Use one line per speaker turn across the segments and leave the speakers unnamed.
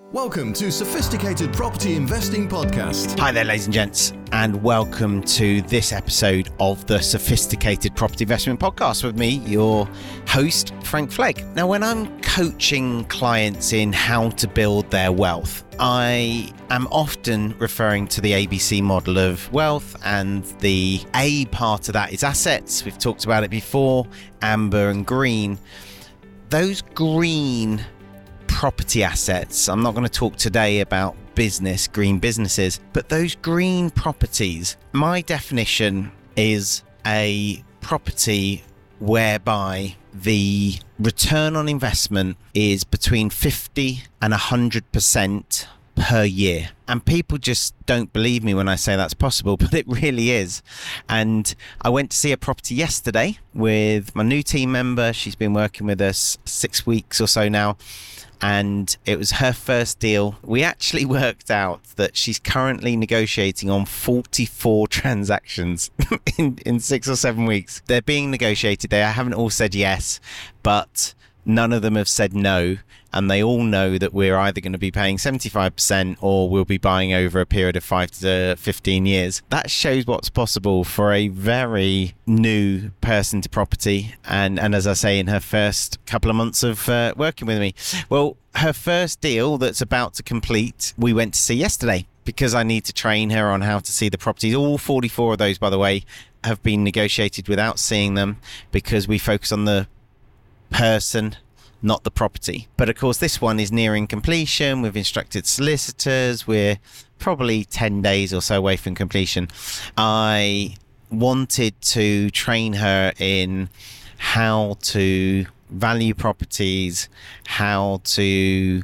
Welcome to Sophisticated Property Investing Podcast.
Hi there, ladies and gents, and welcome to this episode of the Sophisticated Property Investment Podcast with me, your host, Frank Flegg. Now, when I'm coaching clients in how to build their wealth, I am often referring to the ABC model of wealth, and the A part of that is assets. We've talked about it before, amber and green. Those green property assets, I'm not going to talk today about green businesses, but those green properties, my definition is a property whereby the return on investment is between 50 and 100% per year. And people just don't believe me when I say that's possible, but it really is. And I went to see a property yesterday with my new team member. She's been working with us 6 weeks or so now, and it was her first deal. We actually worked out that she's currently negotiating on 44 transactions in 6 or 7 weeks. They're being negotiated. They haven't all said yes, but none of them have said no. And they all know that we're either going to be paying 75% or we'll be buying over a period of 5 to 15 years. That shows what's possible for a very new person to property. And as I say, in her first couple of months of working with me. Well, her first deal that's about to complete, we went to see yesterday because I need to train her on how to see the properties. All 44 of those, by the way, have been negotiated without seeing them because we focus on the person, not the property. But of course, this one is nearing completion. We've instructed solicitors. We're probably 10 days or so away from completion. I wanted to train her in how to value properties, how to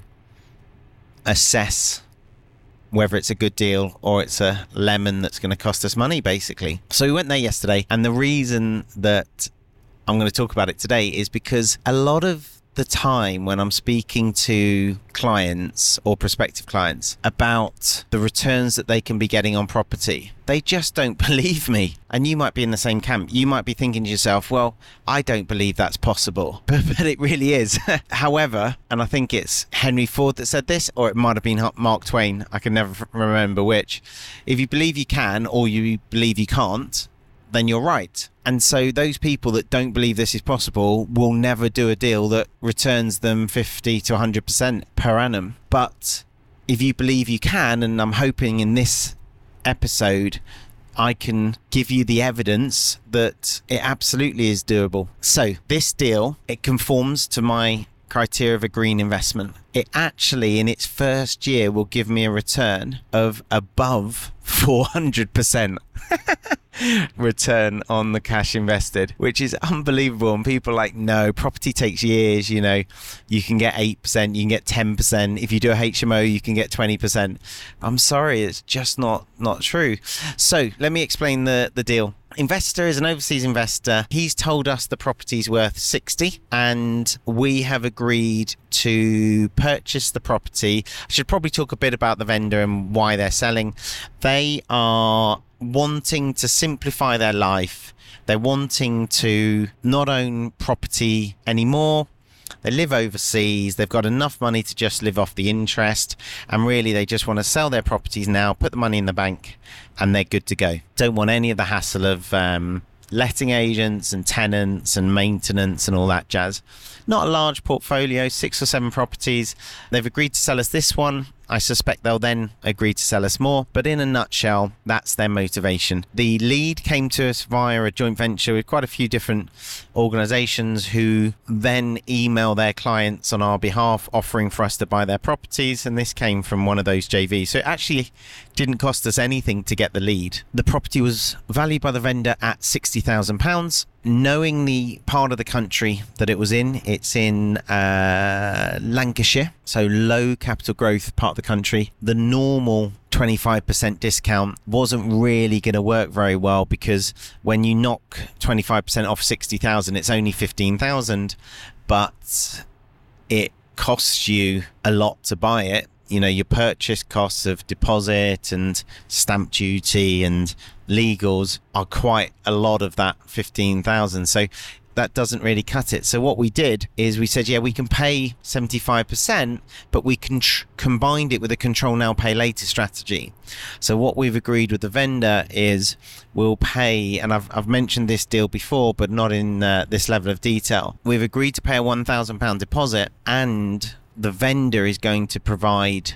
assess whether it's a good deal or it's a lemon that's going to cost us money, basically. So we went there yesterday. And the reason that I'm going to talk about it today is because a lot of the time when I'm speaking to clients or prospective clients about the returns that they can be getting on property, they just don't believe me. And you might be in the same camp. You might be thinking to yourself, well, I don't believe that's possible, but it really is. However, and I think it's Henry Ford that said this, or it might have been Mark Twain, I can never remember which. If you believe you can or you believe you can't, then you're right. And so those people that don't believe this is possible will never do a deal that returns them 50 to 100% per annum. But if you believe you can, and I'm hoping in this episode I can give you the evidence that it absolutely is doable. So this deal, it conforms to my criteria of a green investment. It actually, in its first year, will give me a return of above 400%. return on the cash invested, which is unbelievable. And people are like, no, property takes years. You know, you can get 8%, you can get 10%. If you do a HMO, you can get 20%. I'm sorry, it's just not true. So let me explain the deal. Investor is an overseas investor. He's told us the property's worth 60, and we have agreed to purchase the property. I should probably talk a bit about the vendor and why they're selling. They are wanting to simplify their life. They're wanting to not own property anymore. They live overseas. They've got enough money to just live off the interest. And really, they just want to sell their properties now, put the money in the bank, and they're good to go. Don't want any of the hassle of letting agents and tenants and maintenance and all that jazz. Not a large portfolio, 6 or 7 properties. They've agreed to sell us this one. I suspect they'll then agree to sell us more. But in a nutshell, that's their motivation. The lead came to us via a joint venture with quite a few different organizations who then email their clients on our behalf, offering for us to buy their properties. And this came from one of those JVs. So it actually didn't cost us anything to get the lead. The property was valued by the vendor at £60,000. Knowing the part of the country that it was in, it's in Lancashire, so low capital growth part of the country. The normal 25% discount wasn't really going to work very well, because when you knock 25% off 60,000, it's only 15,000, but it costs you a lot to buy it. You know, your purchase costs of deposit and stamp duty and legals are quite a lot of that 15,000. So that doesn't really cut it. So what we did is we said, yeah, we can pay 75%, but we can combined it with a control now, pay later strategy. So what we've agreed with the vendor is we'll pay, and I've mentioned this deal before, but not in this level of detail. We've agreed to pay a £1,000 deposit, and the vendor is going to provide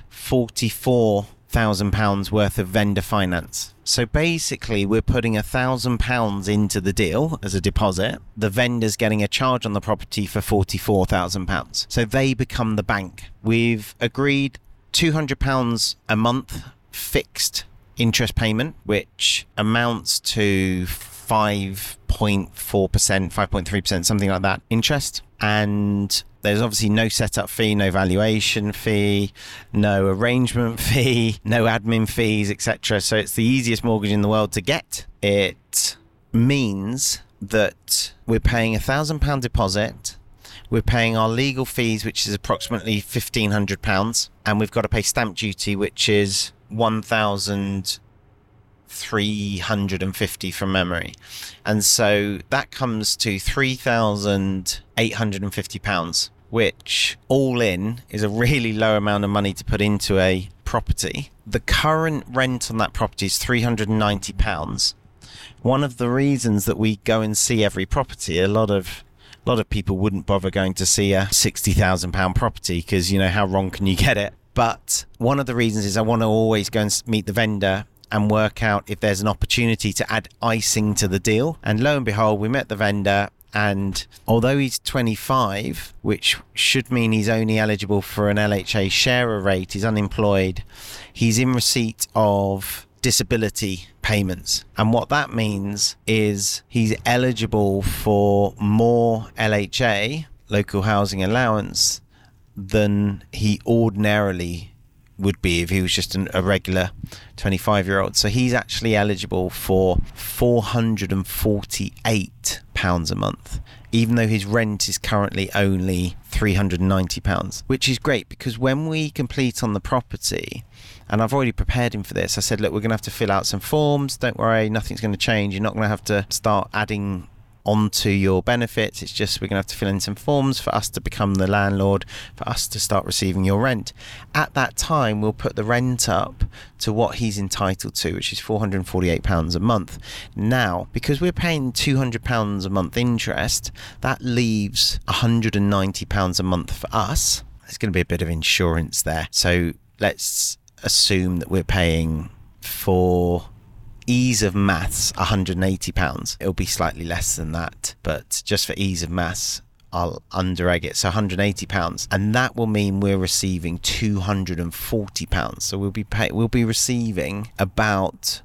£44,000 worth of vendor finance. So basically, we're putting £1,000 into the deal as a deposit. The vendor's getting a charge on the property for £44,000. So they become the bank. We've agreed £200 a month fixed interest payment, which amounts to 5.4%, 5.3%, something like that, interest. And there's obviously no setup fee, no valuation fee, no arrangement fee, no admin fees, etc. So it's the easiest mortgage in the world to get. It means that we're paying £1,000 deposit. We're paying our legal fees, which is approximately £1,500, and we've got to pay stamp duty, which is £1,350 from memory. And so that comes to £3,850, which all in is a really low amount of money to put into a property. The current rent on that property is £390. One of the reasons that we go and see every property, a lot of people wouldn't bother going to see a £60,000 property because, you know, how wrong can you get it? But one of the reasons is I want to always go and meet the vendor and work out if there's an opportunity to add icing to the deal. And lo and behold, we met the vendor, and although he's 25, which should mean he's only eligible for an LHA sharer rate, he's unemployed, he's in receipt of disability payments. And what that means is he's eligible for more LHA, local housing allowance, than he ordinarily would be if he was just a regular 25-year-old. So he's actually eligible for £448 a month, even though his rent is currently only £390, which is great because when we complete on the property, and I've already prepared him for this, I said, look, we're going to have to fill out some forms. Don't worry, nothing's going to change. You're not going to have to start adding onto your benefits. It's just we're going to have to fill in some forms for us to become the landlord, for us to start receiving your rent. At that time, we'll put the rent up to what he's entitled to, which is £448 a month. Now, because we're paying £200 a month interest, that leaves £190 a month for us. There's going to be a bit of insurance there. So let's assume that we're paying, for ease of maths, £180. It'll be slightly less than that, but just for ease of maths, I'll under-egg it. So £180, and that will mean we're receiving £240. So we'll be receiving about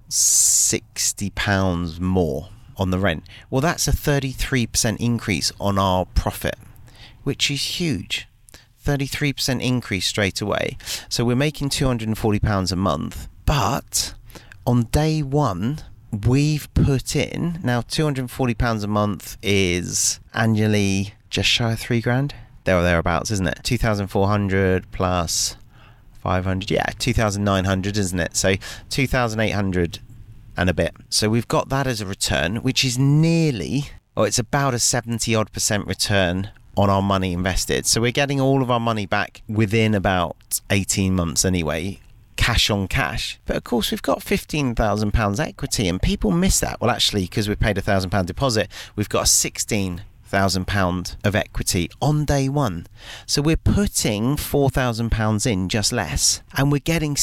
£60 more on the rent. Well, that's a 33% increase on our profit, which is huge. 33% increase straight away. So we're making £240 a month, but on day one, we've put in, now £240 a month is annually just shy of £3,000, there or thereabouts, isn't it? 2,400 plus 500, yeah, 2,900, isn't it? So 2,800 and a bit. So we've got that as a return, which is nearly, or it's about a 70% return on our money invested. So we're getting all of our money back within about 18 months anyway, cash on cash. But of course, we've got £15,000 equity, and people miss that. Well, actually, because we paid £1,000 deposit, we've got a £16,000 of equity on day one. So we're putting £4,000 in, just less, and we're getting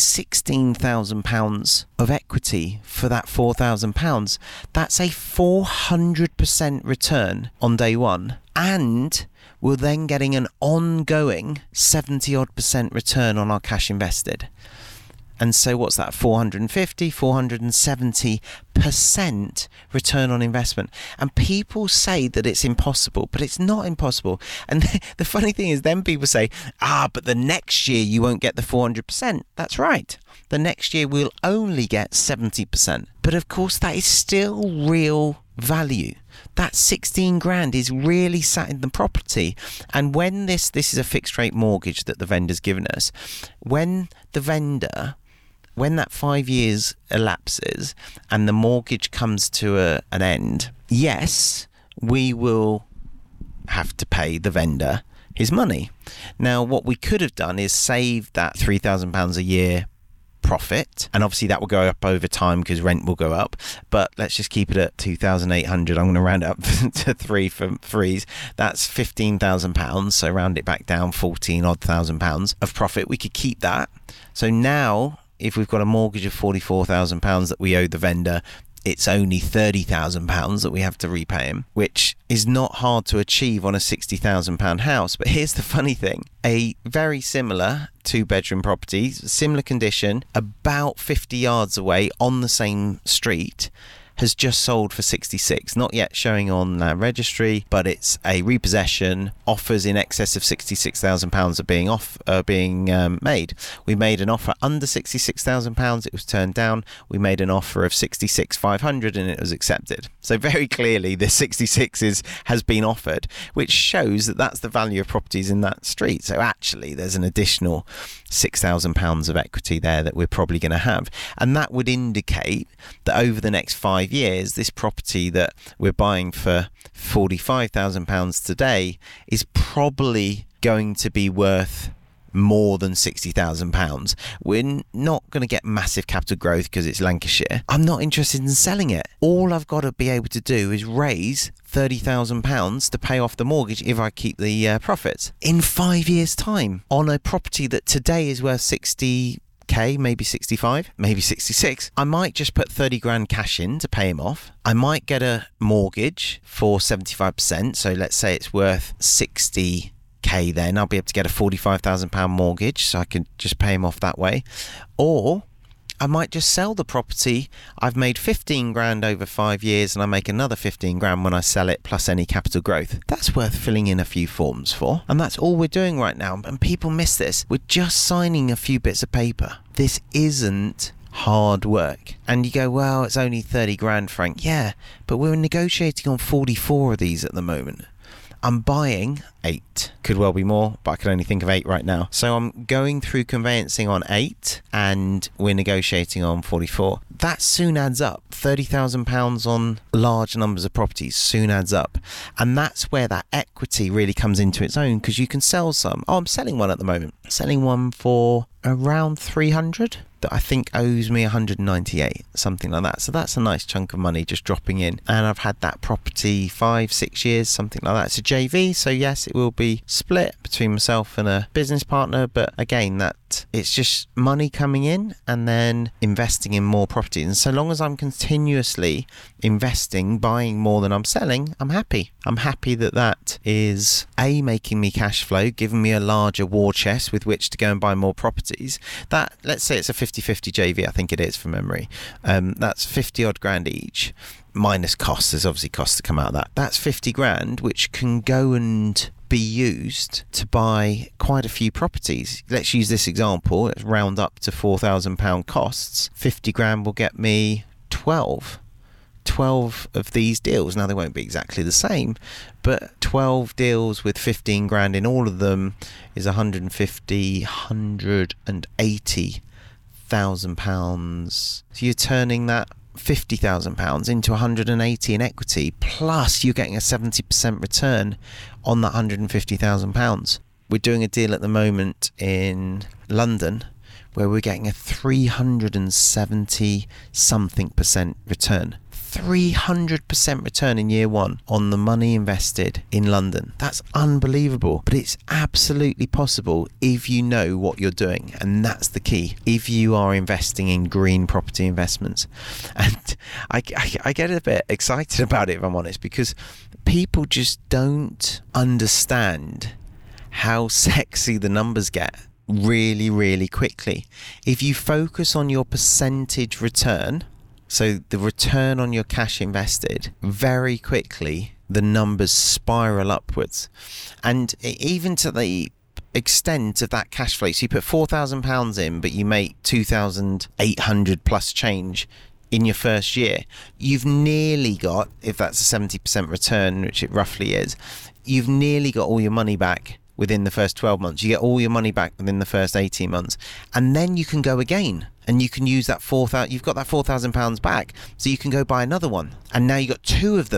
£16,000 of equity for that £4,000. That's a 400% return on day one, and we're then getting an ongoing 70% return on our cash invested. And so what's that? 470% return on investment. And people say that it's impossible, but it's not impossible. And the funny thing is, then people say, but the next year you won't get the 400%. That's right. The next year we'll only get 70%. But of course, that is still real value. That 16 grand is really sat in the property. And when this is a fixed rate mortgage that the vendor's given us, when that 5 years elapses and the mortgage comes to an end, yes, we will have to pay the vendor his money. Now, what we could have done is save that £3,000 a year profit, and obviously that will go up over time because rent will go up, but let's just keep it at 2,800. I'm going to round it up to three for threes. That's £15,000, so round it back down, 14 odd £1,000 of profit. We could keep that. So now if we've got a mortgage of £44,000 that we owe the vendor, it's only £30,000 that we have to repay him, which is not hard to achieve on a £60,000 house. But here's the funny thing. A very similar 2-bedroom property, similar condition, about 50 yards away on the same street, has just sold for 66, not yet showing on registry, but it's a repossession. Offers in excess of £66,000 are being made. We made an offer under £66,000, it was turned down. We made an offer of £66,500 and it was accepted. So very clearly the 66 has been offered, which shows that that's the value of properties in that street. So actually there's an additional £6,000 of equity there that we're probably going to have, and that would indicate that over the next 5 years, this property that we're buying for £45,000 today is probably going to be worth more than £60,000. We're not going to get massive capital growth because it's Lancashire. I'm not interested in selling it. All I've got to be able to do is raise £30,000 to pay off the mortgage if I keep the profits in 5 years' time on a property that today is worth 60k, maybe 65, maybe 66. I might just put 30 grand cash in to pay him off. I might get a mortgage for 75%. So let's say it's worth 60k, then I'll be able to get a £45,000 mortgage, so I can just pay him off that way. Or I might just sell the property. I've made 15 grand over 5 years and I make another 15 grand when I sell it, plus any capital growth. That's worth filling in a few forms for. And that's all we're doing right now. And people miss this. We're just signing a few bits of paper. This isn't hard work. And you go, well, it's only 30 grand, Frank. Yeah, but we're negotiating on 44 of these at the moment. I'm buying 8. Could well be more, but I can only think of 8 right now. So I'm going through conveyancing on 8 and we're negotiating on 44. That soon adds up. £30,000 on large numbers of properties soon adds up. And that's where that equity really comes into its own, because you can sell some. Oh, I'm selling one at the moment. Selling one for around 300 that I think owes me 198, something like that. So that's a nice chunk of money just dropping in. And I've had that property 5-6 years, something like that. It's a JV, so yes, it will be split between myself and a business partner, but again, that it's just money coming in and then investing in more properties. And so long as I'm continuously investing, buying more than I'm selling, I'm happy. I'm happy that that is making me cash flow, giving me a larger war chest with which to go and buy more properties. That, let's say it's a 50-50 JV, I think it is from memory. That's 50 odd grand each, minus costs. There's obviously costs to come out of that. That's 50 grand, which can go and be used to buy quite a few properties. Let's use this example. Let's round up to £4,000 costs. 50 grand will get me 12 of these deals. Now, they won't be exactly the same, but 12 deals with 15 grand in all of them is £180,000. So you're turning that £50,000 into 180 in equity, plus you're getting a 70% return on that £150,000. We're doing a deal at the moment in London where we're getting a 370 something percent return. 300% return in year one on the money invested in London. That's unbelievable, but it's absolutely possible if you know what you're doing, and that's the key. If you are investing in green property investments, and I get a bit excited about it, if I'm honest, because people just don't understand how sexy the numbers get really, really quickly. If you focus on your percentage return, so the return on your cash invested, very quickly the numbers spiral upwards. And even to the extent of that cash flow, so you put £4,000 in, but you make 2,800 plus change in your first year, you've nearly got, if that's a 70% return, which it roughly is, you've nearly got all your money back within the first 12 months. You get all your money back within the first 18 months. And then you can go again. And you can use that you've got that £4,000 back, so you can go buy another one. And now you've got 2 of them.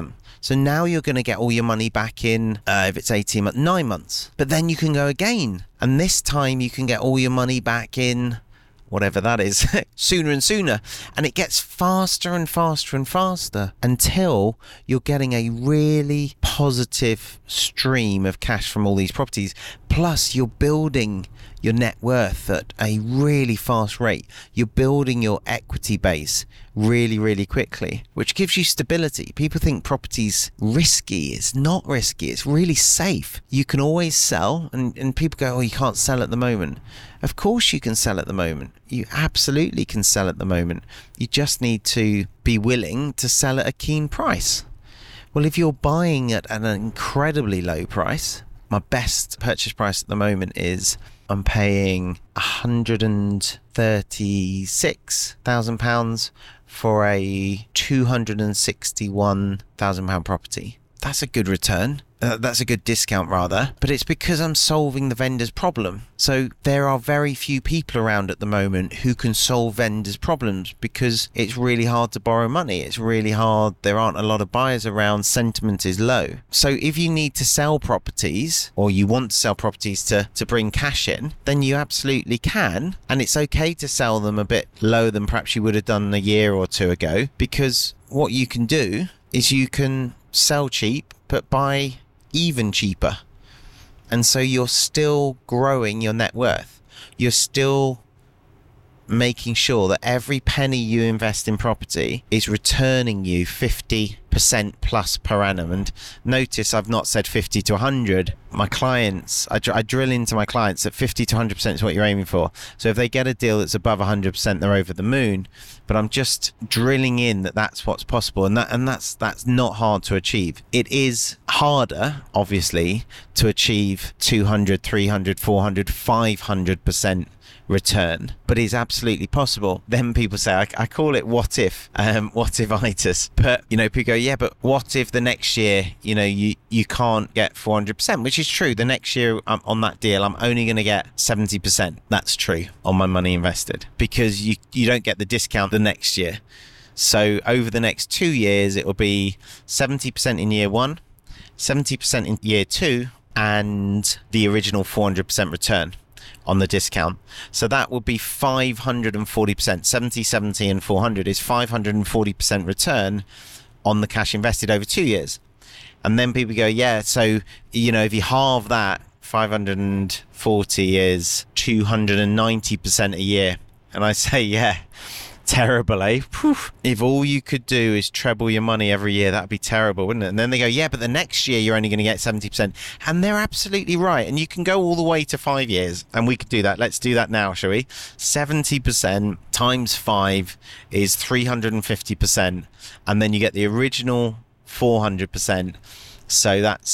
So now you're going to get all your money back in, if it's 18 months, 9 months. But then you can go again. And this time you can get all your money back in whatever that is, sooner and sooner. And it gets faster and faster and faster until you're getting a really positive stream of cash from all these properties. Plus, you're building your net worth at a really fast rate. You're building your equity base really, really quickly, which gives you stability. People think property's risky. It's not risky. It's really safe. You can always sell, and people go, oh, you can't sell at the moment. Of course you can sell at the moment. You absolutely can sell at the moment. You just need to be willing to sell at a keen price. Well, if you're buying at an incredibly low price, my best purchase price at the moment is I'm paying £136,000 for a £261,000 property. That's a good return. That's a good discount rather, but it's because I'm solving the vendor's problem. So there are very few people around at the moment who can solve vendors' problems because it's really hard to borrow money. It's really hard. There aren't a lot of buyers around. Sentiment is low. So if you need to sell properties or you want to sell properties to bring cash in, then you absolutely can. And it's okay to sell them a bit lower than perhaps you would have done a year or two ago, because what you can do is you can sell cheap but buy even cheaper, and so you're still growing your net worth. You're still making sure that every penny you invest in property is returning you 50% plus per annum. And notice I've not said 50 to 100. My clients, I drill into my clients that 50 to 100% is what you're aiming for. So if they get a deal that's above 100%, they're over the moon. But I'm just drilling in that that's what's possible, and that's not hard to achieve. It is harder, obviously, to achieve 200, 300, 400, 500% return, but it's absolutely possible. Then people say, I call it what if-itis. But people go, yeah, but what if the next year you can't get 400%, which is true. The next year on that deal I'm only going to get 70%. That's true on my money invested, because you don't get the discount the next year. So over the next 2 years it will be 70% in year 1, 70% in year 2, and the original 400% return on the discount. So that would be 540%. 70, 70 and 400 is 540% return on the cash invested over 2 years. And then people go, yeah, so if you halve that, 540 is 290% a year. And I say, yeah, terrible, eh? Whew. If all you could do is treble your money every year, that'd be terrible, wouldn't it? And then they go, yeah, but the next year you're only going to get 70%. And they're absolutely right. And you can go all the way to 5 years, and we could do that. Let's do that now, shall we? 70% times 5 is 350%. And then you get the original 400%. So that's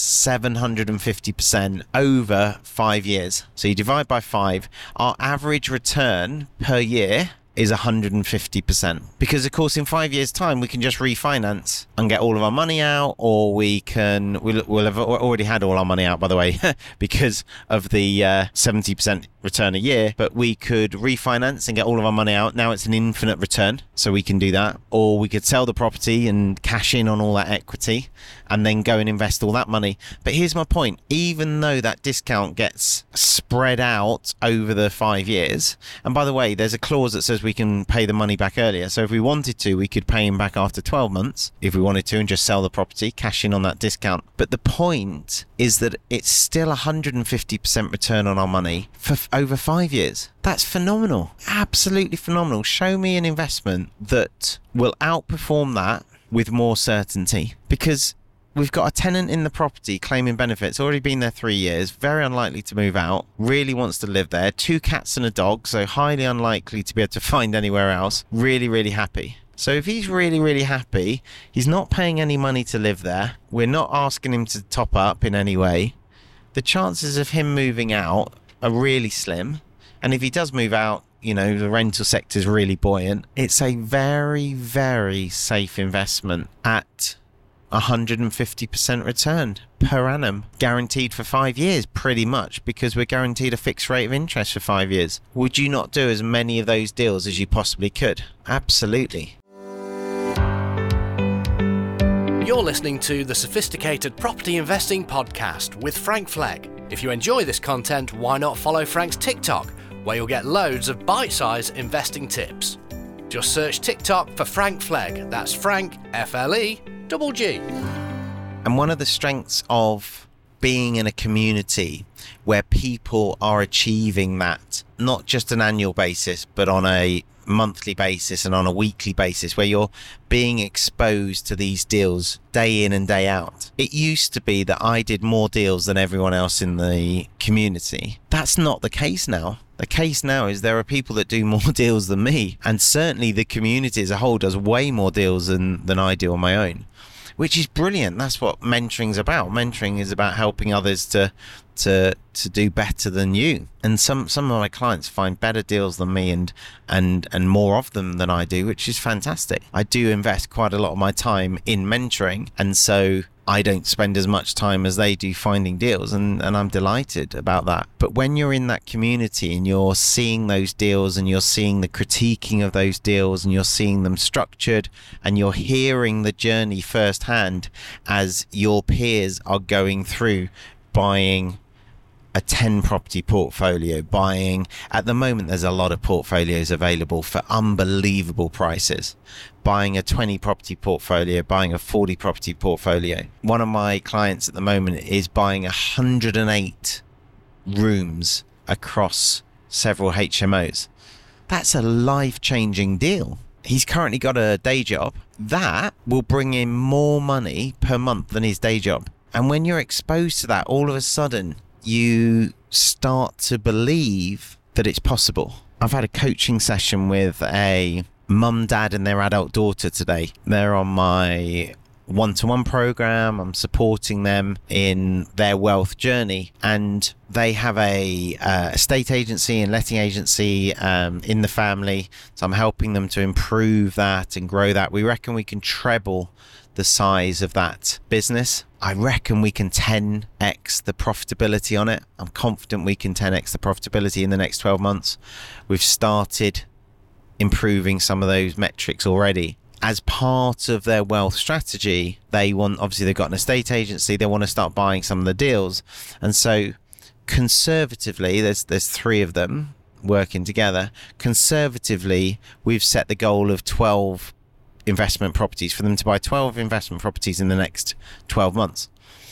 750% over 5 years. So you divide by 5. Our average return per year is 150%, because of course in 5 years time we can just refinance and get all of our money out, or we'll have already had all our money out, by the way, because of the 70% return a year. But we could refinance and get all of our money out. Now it's an infinite return, so we can do that. Or we could sell the property and cash in on all that equity and then go and invest all that money. But here's my point. Even though that discount gets spread out over the 5 years, and by the way, there's a clause that says we can pay the money back earlier. So if we wanted to, we could pay him back after 12 months if we wanted to, and just sell the property, cash in on that discount. But the point is that it's still 150% return on our money for over 5 years. That's phenomenal. Absolutely phenomenal. Show me an investment that will outperform that with more certainty, because we've got a tenant in the property claiming benefits, already been there 3 years, very unlikely to move out, really wants to live there, 2 cats and a dog, so highly unlikely to be able to find anywhere else, really, really happy. So if he's really, really happy, he's not paying any money to live there, we're not asking him to top up in any way, the chances of him moving out are really slim. And if he does move out, the rental sector is really buoyant. It's a very, very safe investment at 150% return per annum, guaranteed for 5 years, pretty much, because we're guaranteed a fixed rate of interest for 5 years. Would you not do as many of those deals as you possibly could? Absolutely.
You're listening to the Sophisticated Property Investing Podcast with Frank Flegg. If you enjoy this content, why not follow Frank's TikTok, where you'll get loads of bite-sized investing tips. Just search TikTok for Frank Flegg. That's Frank, F-L-E-G-G.
And one of the strengths of being in a community where people are achieving that, not just an annual basis, but on a monthly basis and on a weekly basis, where you're being exposed to these deals day in and day out. It used to be that I did more deals than everyone else in the community. That's not the case now. The case now is there are people that do more deals than me, and certainly the community as a whole does way more deals than I do on my own, which is brilliant. That's what mentoring's about. Mentoring is about helping others to do better than you. And some of my clients find better deals than me and more of them than I do, which is fantastic. I do invest quite a lot of my time in mentoring, and so I don't spend as much time as they do finding deals, and I'm delighted about that. But when you're in that community and you're seeing those deals and you're seeing the critiquing of those deals and you're seeing them structured and you're hearing the journey firsthand as your peers are going through buying a 10 property portfolio, at the moment there's a lot of portfolios available for unbelievable prices, buying a 20 property portfolio, buying a 40 property portfolio. One of my clients at the moment is buying 108 rooms across several HMOs. That's a life-changing deal. He's currently got a day job that will bring him more money per month than his day job. And when you're exposed to that, all of a sudden you start to believe that it's possible. I've had a coaching session with a mum, dad and their adult daughter today. They're on my one-to-one program. I'm supporting them in their wealth journey, and they have a estate agency and letting agency in the family. So I'm helping them to improve that and grow that. We reckon we can treble the size of that business. I reckon we can 10x the profitability on it. I'm confident we can 10x the profitability in the next 12 months. We've started improving some of those metrics already. As part of their wealth strategy, obviously they've got an estate agency, they want to start buying some of the deals. And so conservatively, there's three of them working together. Conservatively, we've set the goal of 12 investment properties, for them to buy 12 investment properties in the next 12 months.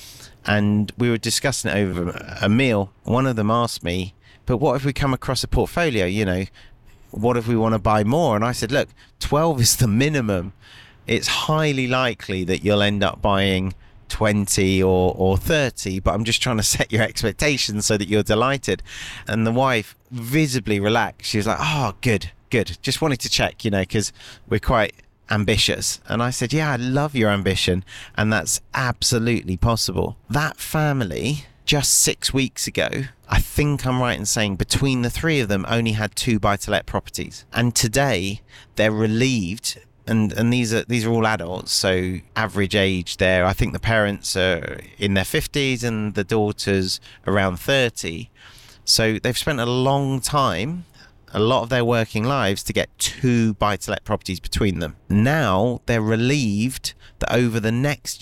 And we were discussing it over a meal. One of them asked me, but what if we come across a portfolio, what if we want to buy more? And I said, look, 12 is the minimum. It's highly likely that you'll end up buying 20 or 30, but I'm just trying to set your expectations so that you're delighted. And the wife visibly relaxed. She was like, oh, good. Just wanted to check, because we're quite ambitious. And I said, yeah, I love your ambition, and that's absolutely possible. That family just 6 weeks ago, I think I'm right in saying between the three of them only had 2 buy-to-let properties, and today they're relieved. And these are all adults, so average age there, I think the parents are in their 50s and the daughter's around 30. So they've spent a long time, a lot of their working lives, to get 2 buy-to-let properties between them. Now they're relieved that over the next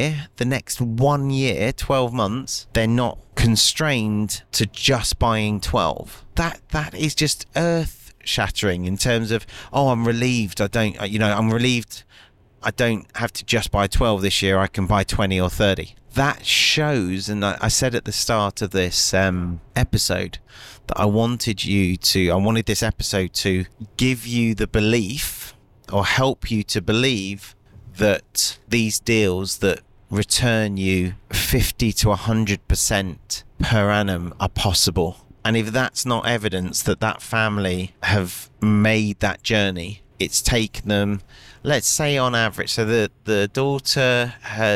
1 year, 12 months, they're not constrained to just buying 12. That is just earth-shattering in terms of, I'm relieved. I'm relieved I don't have to just buy 12 this year. I can buy 20 or 30. That shows, and I said at the start of this episode that I wanted this episode to give you the belief, or help you to believe, that these deals that return you 50 to 100% per annum are possible. And if that's not evidence that family have made that journey, it's taken them, let's say on average, so the daughter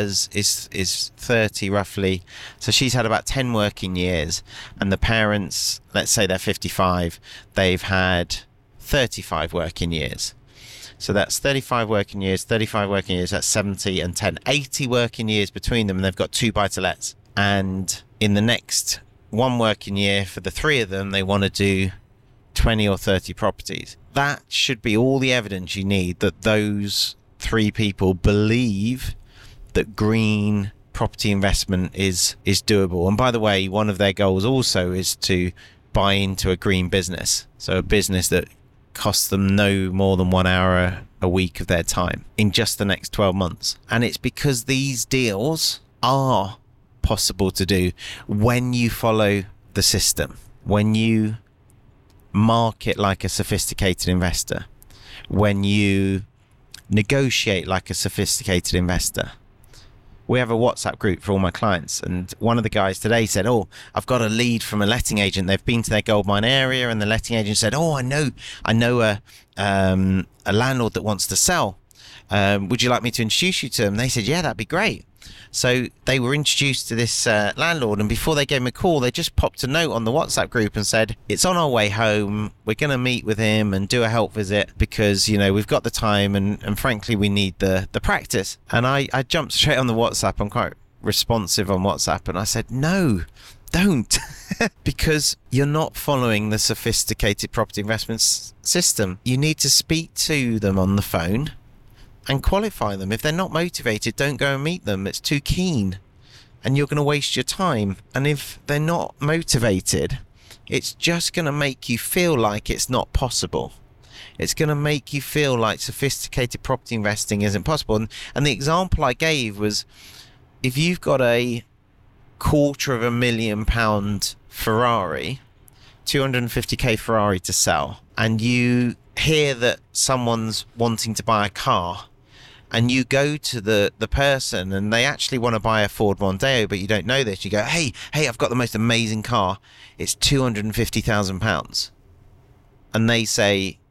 is 30 roughly, so she's had about 10 working years, and the parents, let's say they're 55, they've had 35 working years. So that's 35 working years, that's 70 and 10, 80 working years between them, and they've got 2 buy-to-lets. And in the next 1 working year for the 3 of them, they want to do 20 or 30 properties. That should be all the evidence you need that those 3 people believe that green property investment is doable. And by the way, one of their goals also is to buy into a green business. So a business that costs them no more than 1 hour a week of their time in just the next 12 months. And it's because these deals are possible to do when you follow the system, when you market like a sophisticated investor, when you negotiate like a sophisticated investor. We have a WhatsApp group for all my clients, and one of the guys today said, I've got a lead from a letting agent. They've been to their goldmine area, and the letting agent said, I know a landlord that wants to sell. Would you like me to introduce you to them? They said, yeah, that'd be great. So they were introduced to this landlord, and before they gave him a call, they just popped a note on the WhatsApp group and said, it's on our way home. We're going to meet with him and do a help visit because, we've got the time and frankly, we need the practice. And I jumped straight on the WhatsApp. I'm quite responsive on WhatsApp. And I said, no, don't, because you're not following the sophisticated property investment system. You need to speak to them on the phone and qualify them. If they're not motivated, don't go and meet them. It's too keen and you're going to waste your time. And if they're not motivated, it's just going to make you feel like it's not possible. It's going to make you feel like sophisticated property investing isn't possible. And the example I gave was, if you've got a £250,000 Ferrari, 250k Ferrari to sell, and you hear that someone's wanting to buy a car, and you go to the person and they actually want to buy a Ford Mondeo, but you don't know this. You go, hey, I've got the most amazing car. It's £250,000. And they say,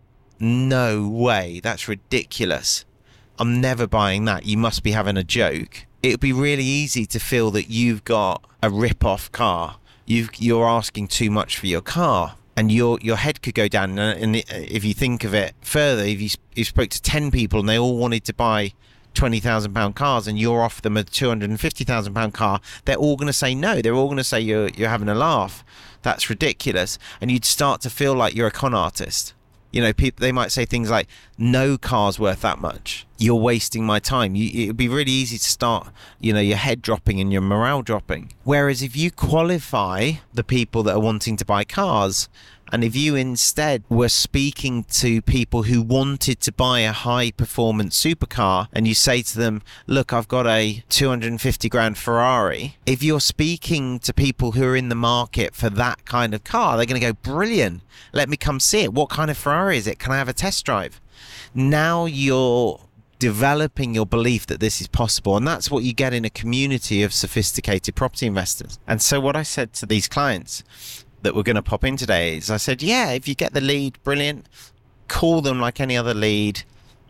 no way, that's ridiculous. I'm never buying that. You must be having a joke. It would be really easy to feel that you've got a rip-off car. You're asking too much for your car. And your head could go down. And if you think of it further, if you spoke to 10 people and they all wanted to buy £20,000 cars and you're off them a £250,000 car, they're all going to say no. They're all going to say you're having a laugh. That's ridiculous. And you'd start to feel like you're a con artist. People, they might say things like, no car's worth that much. You're wasting my time. It would be really easy to start, your head dropping and your morale dropping. Whereas if you qualify the people that are wanting to buy cars, and if you instead were speaking to people who wanted to buy a high performance supercar, and you say to them, look, I've got a 250 grand Ferrari. If you're speaking to people who are in the market for that kind of car, they're going to go, brilliant. Let me come see it. What kind of Ferrari is it? Can I have a test drive? Now you're developing your belief that this is possible. And that's what you get in a community of sophisticated property investors. And so what I said to these clients that we're going to pop in today is, I said, yeah, if you get the lead, brilliant. Call them like any other lead,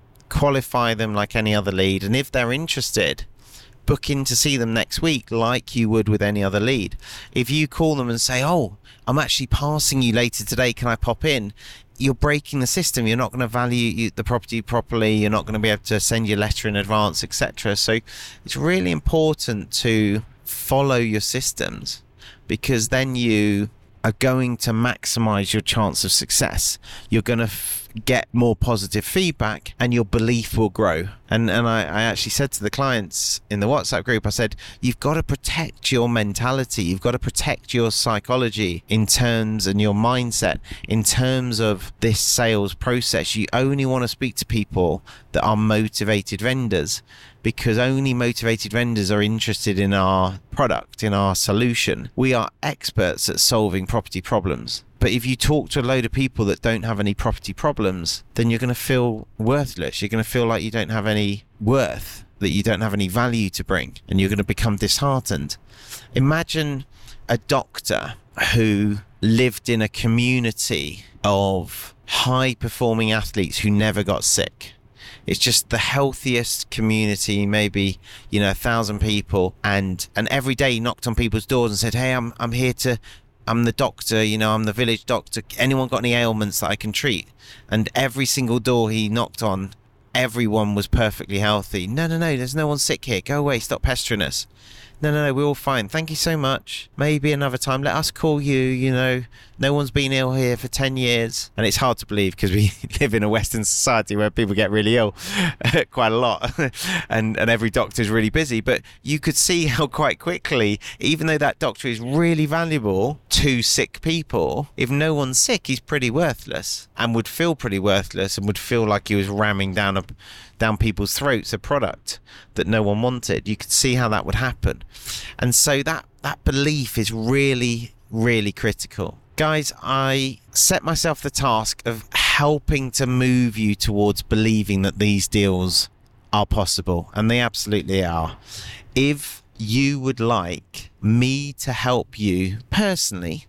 qualify them like any other lead. And if they're interested, book in to see them next week like you would with any other lead. If you call them and say, I'm actually passing you later today, can I pop in? You're breaking the system. You're not going to value the property properly. You're not going to be able to send your letter in advance, etc. So it's really important to follow your systems, because then you are going to maximize your chance of success. You're going to get more positive feedback and your belief will grow. And I actually said to the clients in the WhatsApp group, I said, you've got to protect your mentality. You've got to protect your psychology in terms, and your mindset in terms of this sales process. You only want to speak to people that are motivated vendors, because only motivated vendors are interested in our product, in our solution. We are experts at solving property problems. But if you talk to a load of people that don't have any property problems, then you're going to feel worthless. You're going to feel like you don't have any worth, that you don't have any value to bring, and you're going to become disheartened. Imagine a doctor who lived in a community of high-performing athletes who never got sick. It's just the healthiest community, maybe, 1,000 people, and every day he knocked on people's doors and said, hey, I'm the doctor, I'm the village doctor. Anyone got any ailments that I can treat? And every single door he knocked on, everyone was perfectly healthy. No, there's no one sick here. Go away, stop pestering us. No, we're all fine. Thank you so much. Maybe another time. Let us call you, No one's been ill here for 10 years. And it's hard to believe because we live in a Western society where people get really ill quite a lot. and every doctor is really busy. But you could see how quite quickly, even though that doctor is really valuable to sick people, if no one's sick, he's pretty worthless and would feel pretty worthless and would feel like he was ramming down people's throats a product that no one wanted. You could see how that would happen. And so that belief is really, really critical. Guys, I set myself the task of helping to move you towards believing that these deals are possible, and they absolutely are. If you would like me to help you personally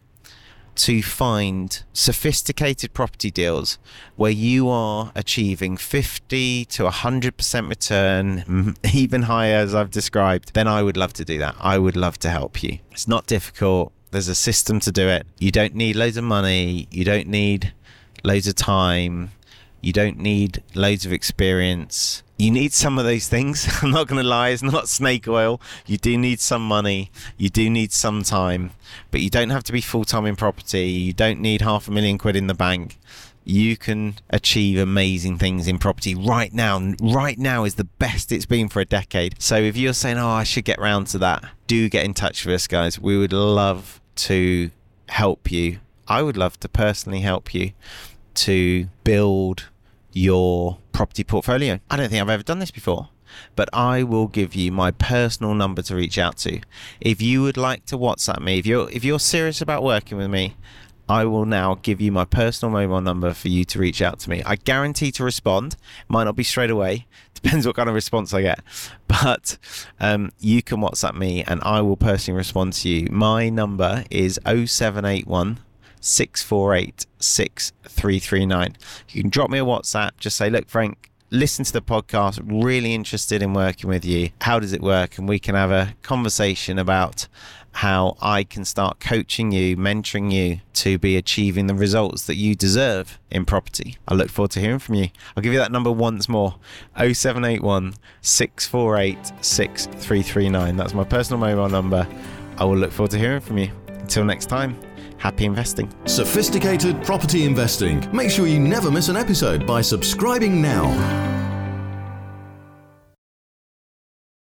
to find sophisticated property deals where you are achieving 50 to 100% return, even higher as I've described, then I would love to do that. I would love to help you. It's not difficult. There's a system to do it. You don't need loads of money. You don't need loads of time. You don't need loads of experience. You need some of those things. I'm not going to lie, it's not snake oil. You do need some money. You do need some time. But you don't have to be full-time in property. You don't need £500,000 in the bank. You can achieve amazing things in property right now. Right now is the best it's been for a decade. So if you're saying, I should get round to that, do get in touch with us, guys. We would love to help you. I would love to personally help you to build your property portfolio. I don't think I've ever done this before, but I will give you my personal number to reach out to. If you would like to WhatsApp me, if you're serious about working with me, I will now give you my personal mobile number for you to reach out to me. I guarantee to respond. Might not be straight away. Depends what kind of response I get. But you can WhatsApp me and I will personally respond to you. My number is 0781 648 6339. You can drop me a WhatsApp, just say, look, Frank, listen to the podcast, really interested in working with you. How does it work? And we can have a conversation about how I can start coaching you, mentoring you to be achieving the results that you deserve in property. I look forward to hearing from you. I'll give you that number once more, 0781 648 6339. That's my personal mobile number. I will look forward to hearing from you. Until next time, happy investing.
Sophisticated property investing. Make sure you never miss an episode by subscribing now.